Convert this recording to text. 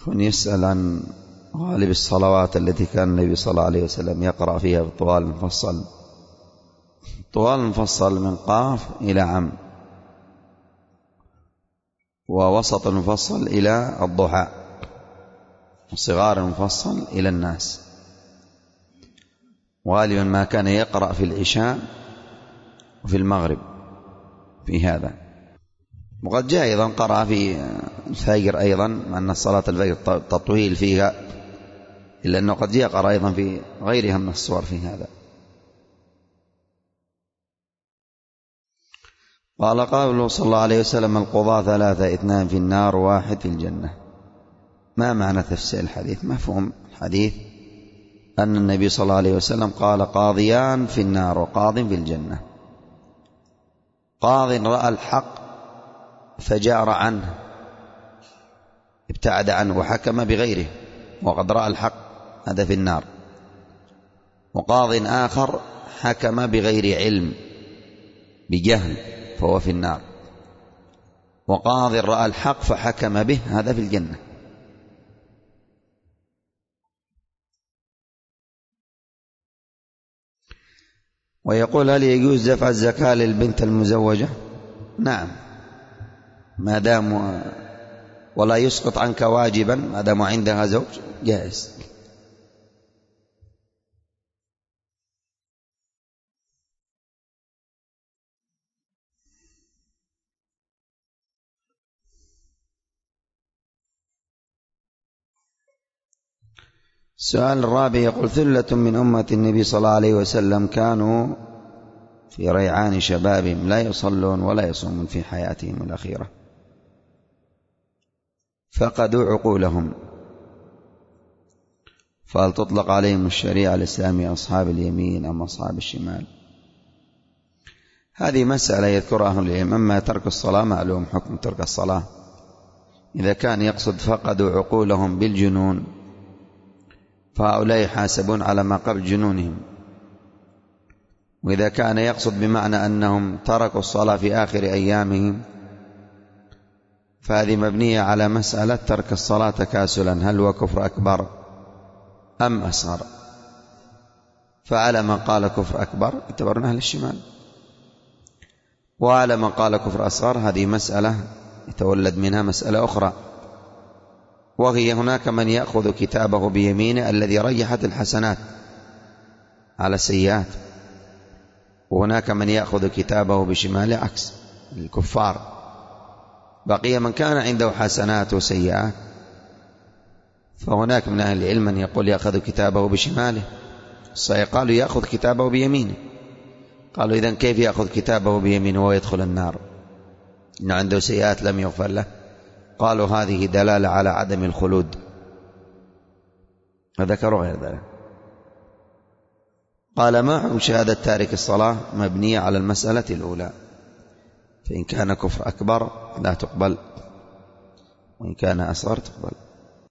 يسأل عن غالب الصلوات التي كان النبي صلى الله عليه وسلم يقرأ فيها بالطوال المفصل. طوال المفصل من قاف إلى عم، ووسط المفصل إلى الضحى، وصغار المفصل إلى الناس. غالبا ما كان يقرأ في العشاء وفي المغرب في هذا. وقد جاء أيضا قرأ في الفجر أيضا، مع أن صلاة الفجر تطويل فيها، إلا أنه قد جاء قرأ أيضا في غيرها من الصور في هذا. قال قوله صلى الله عليه وسلم: القضاة ثلاثة، 2 في النار و1 في الجنة. ما معنى تفسير الحديث؟ مفهوم الحديث أن النبي صلى الله عليه وسلم قال: قاضيان في النار وقاض في الجنة. قاض رأى الحق فجار عنه، ابتعد عنه وحكم بغيره، وقد رأى الحق، هذا في النار. وقاض آخر حكم بغير علم، بجهل، فهو في النار. وقاض رأى الحق فحكم به، هذا في الجنة. ويقول: هل يجوز دفع الزكاة للبنت المزوجة؟ نعم، ما دام ولا يسقط عنك واجبا، ما دام عندها زوج جائز. السؤال الرابع يقول: ثلة من أمة النبي صلى الله عليه وسلم كانوا في ريعان شبابهم لا يصلون ولا يصومون في حياتهم الأخيرة، فقدوا عقولهم، فهل تطلق عليهم الشريعة الإسلامية أصحاب اليمين أم أصحاب الشمال؟ هذه مسألة يذكرها أهل العلم. أما ترك الصلاة معلوم حكم ترك الصلاة، إذا كان يقصد فقدوا عقولهم بالجنون فهؤلاء يحاسبون على ما قبل جنونهم. وإذا كان يقصد بمعنى أنهم تركوا الصلاة في آخر أيامهم فهذه مبنية على مسألة ترك الصلاة تكاسلا، هل هو كفر أكبر أم أصغر؟ فعلى من قال كفر أكبر يعتبرون أهل الشمال، وعلى من قال كفر أصغر هذه مسألة يتولد منها مسألة أخرى، وهي هناك من يأخذ كتابه بيمينه الذي رجحت الحسنات على السيئات، وهناك من يأخذ كتابه بشماله عكس الكفار. بقي من كان عنده حسنات وسيئات، فهناك من أهل العلم من يقول يأخذ كتابه بشماله، قالوا يأخذ كتابه بيمينه. قالوا إذن كيف يأخذ كتابه بيمينه ويدخل النار إن عنده سيئات لم يغفر له؟ قالوا هذه دلالة على عدم الخلود، وذكروا غير ذلك. قال: ما حكم شهادة تارك الصلاة؟ مبنية على المسألة الأولى، فإن كان كفر أكبر لا تقبل، وإن كان أصغر تقبل.